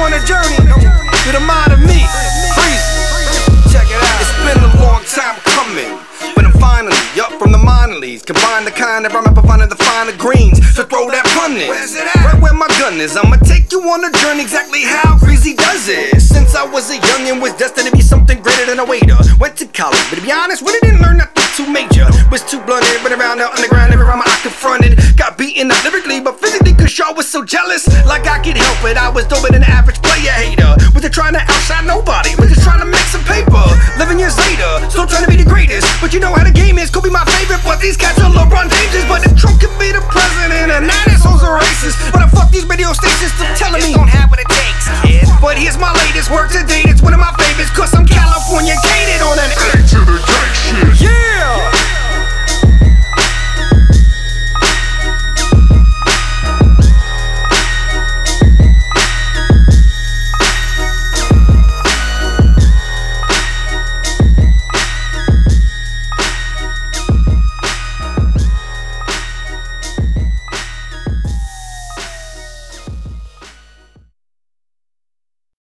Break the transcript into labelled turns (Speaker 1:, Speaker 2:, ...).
Speaker 1: on a journey to the mind of me. Freeze. Check it out. It's been a long time coming, but I'm finally up from the minor leagues. Combine the kind that rhyme up and finding the finer greens. So throw that pun in. Where's it at? Right where my gun is. I'ma take you on a journey exactly how Greasy does it. Since I was a youngin', was destined to be something greater than a waiter. Went to college, but to be honest, really didn't learn nothing too major. Was too blunted, but around the underground, every rhyme I confronted. Got beaten up lyrically, but physically, cause y'all was so jealous. Like I could help it, I was doper than the average player hater. Was it trying to outshine nobody? Was just trying to make some paper. 11 years later, still trying to be the greatest. But you know how the game is, could be my favorite. But these cats are LeBron James. But if Trump could be the president, and now this hoes are racist. But I fuck these radio stations still telling me don't have what it takes, kid. But here's my latest work to date, it's one of my favorites. Cause I'm California gated on an A to the J shit. Yeah!